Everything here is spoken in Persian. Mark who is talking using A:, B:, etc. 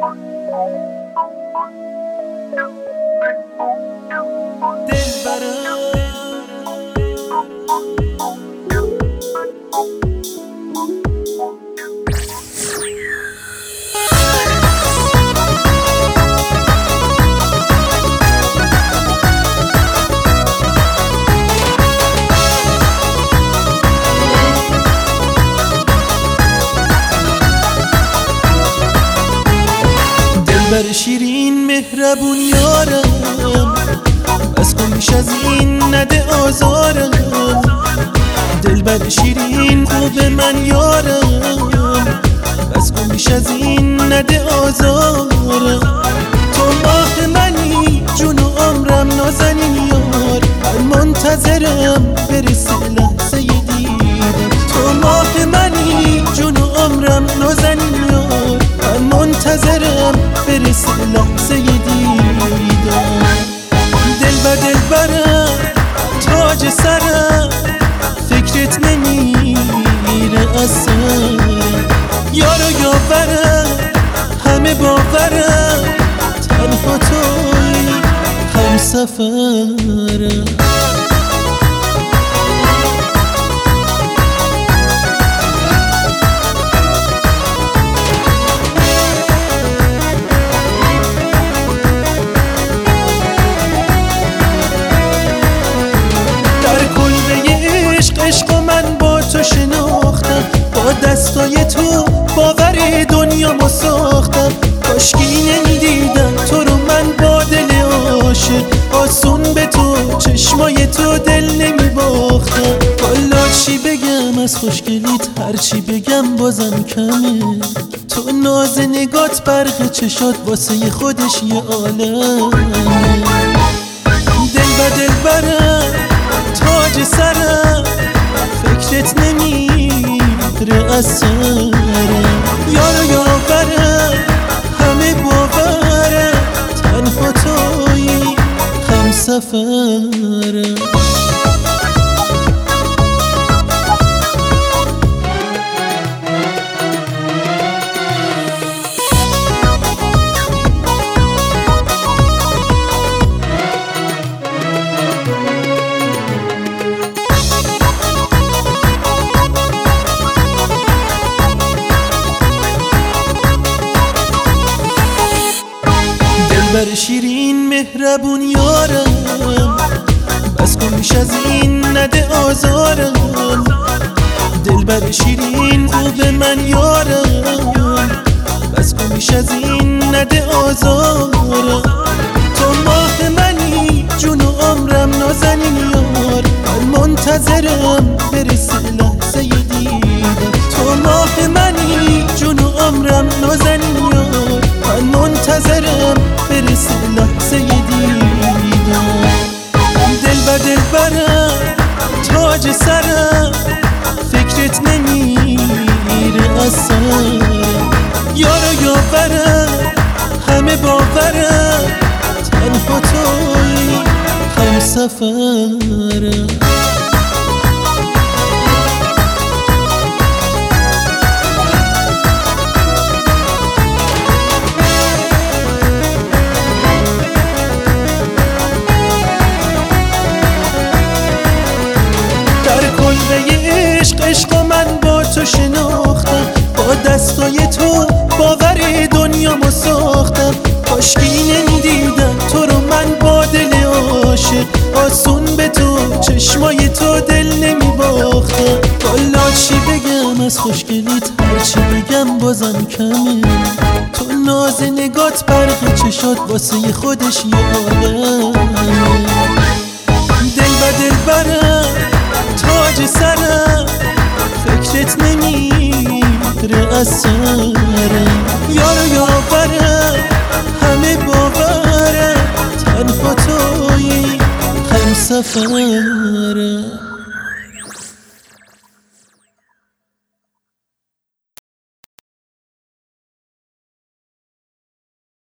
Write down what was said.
A: دلبر شیرین مهربون یارم، بس کن بیش از این نده آزارم. دلبر شیرین خوب من یارم، بس کن بیش از این نده آزارم. تو ماه منی جون و عمرم نازنین یار، من منتظرم برسه لحظه دیدم. تو ماه منی جون و عمرم نازنین یار، من منتظرم برسه لحظه دیدم. دلبرم تاج سرم، فکرت نمیره از سرم. یار و یاورم همه باورم، تنها توی هم سفرم. عشق من با تو شناختم، با دستای تو باور دنیا ساختم. کاشکی نمیدیدم تو رو من با دل عاشق، آسون به تو چشمای تو دل نمیباختم. والا چی بگم از خوشگلیت، هرچی بگم بازم کمه. تو ناز نگات برق چشات واسه خودش یه عالمه. دلبرم تاج سرم، فکرت نمیره از سرم. یار و یاورم همه باورم، تنها توی هم سفرم. دلبر شیرین مهربون یارم، بس کن بیش از این نده آزارم. دلبر شیرین خوب من یارم، بس کن بیش از این نده آزارم. تو ماه منی جون و عمرم نازنین یار، من منتظرم برسه لحظه دیدم. تو ماه منی جون و عمرم نازنین یار، من منتظرم برسه لحظه دیدم. دلبرم تاج سرم، فکرت نمیره از سرم. یار و یاورم همه باورم، تنها توی هم سفرم. عشق من با تو شناختم، با دستای تو باور دنیا ساختم. کاشکی نمیدیدم تو رو من با دل عاشق، آسون به تو چشمای تو دل نمیباختم. والا چی بگم از خوشگلیت، هرچی بگم بازم کمه. تو ناز نگات برق چشات واسه خودش یه عالمه. دلبرم تاج سرم، فکرت نمیره از سرم. یار و یاورم همه باورم، تنها توی هم سفرم.